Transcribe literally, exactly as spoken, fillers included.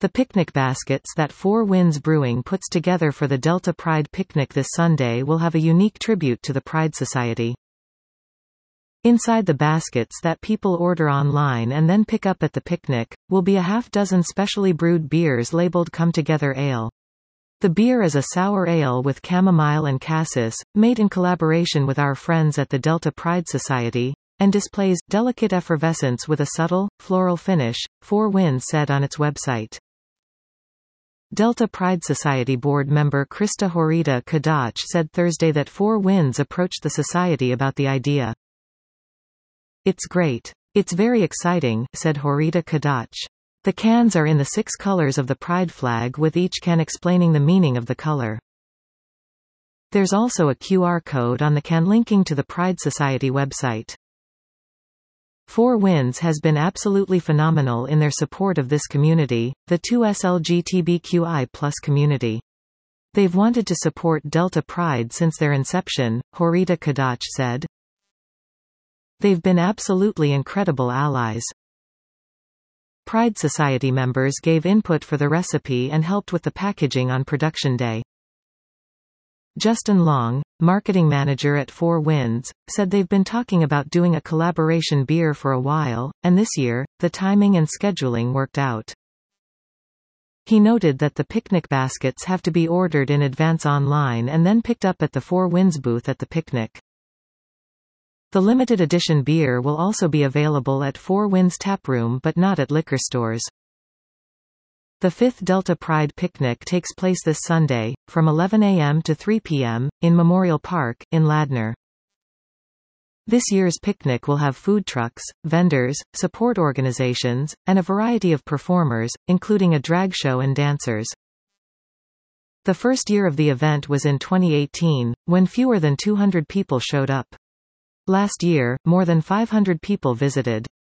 The picnic baskets that Four Winds Brewing puts together for the Delta Pride picnic this Sunday will have a unique tribute to the Pride Society. Inside the baskets that people order online and then pick up at the picnic, will be a half dozen specially brewed beers labeled Come Together Ale. The beer is a sour ale with chamomile and cassis, made in collaboration with our friends at the Delta Pride Society, and displays delicate effervescence with a subtle, floral finish, Four Winds said on its website. Delta Pride Society board member Krista Horita Kadach said Thursday that Four Winds approached the society about the idea. "It's great. It's very exciting," said Horita Kadach. The cans are in the six colors of the Pride flag, with each can explaining the meaning of the color. There's also a Q R code on the can linking to the Pride Society website. Four Winds has been absolutely phenomenal in their support of this community, the two S L G B T Q I plus community. They've wanted to support Delta Pride since their inception, Horita Kadach said. They've been absolutely incredible allies. Pride Society members gave input for the recipe and helped with the packaging on production day. Justin Long, marketing manager at Four Winds, said they've been talking about doing a collaboration beer for a while, and this year, the timing and scheduling worked out. He noted that the picnic baskets have to be ordered in advance online and then picked up at the Four Winds booth at the picnic. The limited edition beer will also be available at Four Winds Taproom but not at liquor stores. The fifth Delta Pride picnic takes place this Sunday, from eleven a m to three p m, in Memorial Park, in Ladner. This year's picnic will have food trucks, vendors, support organizations, and a variety of performers, including a drag show and dancers. The first year of the event was in twenty eighteen, when fewer than two hundred people showed up. Last year, more than five hundred people visited.